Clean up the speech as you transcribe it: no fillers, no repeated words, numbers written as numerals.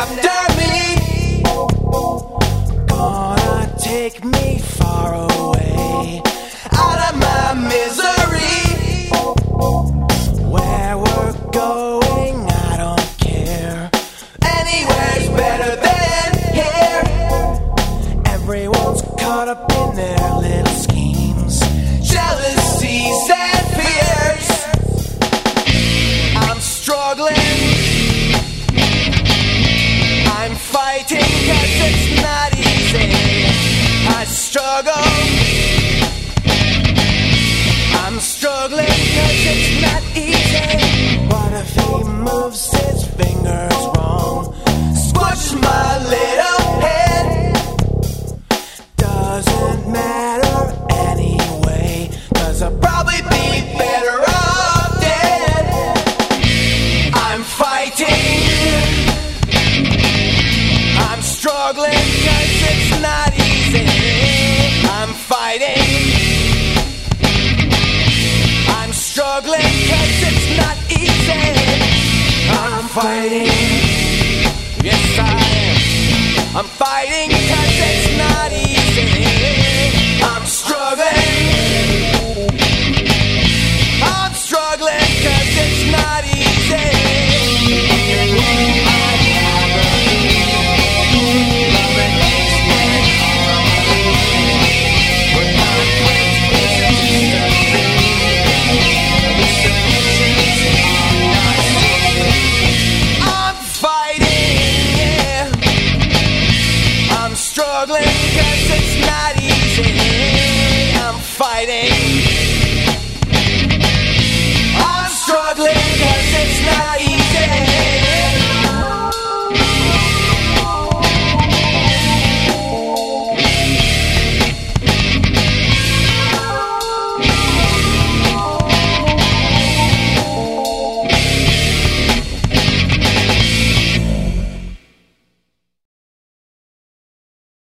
after me, gonna take me far away, out of my misery. Where we're going, I don't care. Anywhere's better than here. Everyone's caught up in their little schemes, jealousies and fears. I'm struggling, I'm fighting, 'cause it's not easy. I struggle, I'm struggling, 'cause it's not easy. What if he moves his fingers wrong? Squash my little head. Doesn't matter anyway, 'cause I'll probably be better off dead. I'm fighting, I'm struggling, 'cause it's not easy. I'm fighting, I'm struggling, 'cause it's not easy. I'm fighting, yes I am. I'm fighting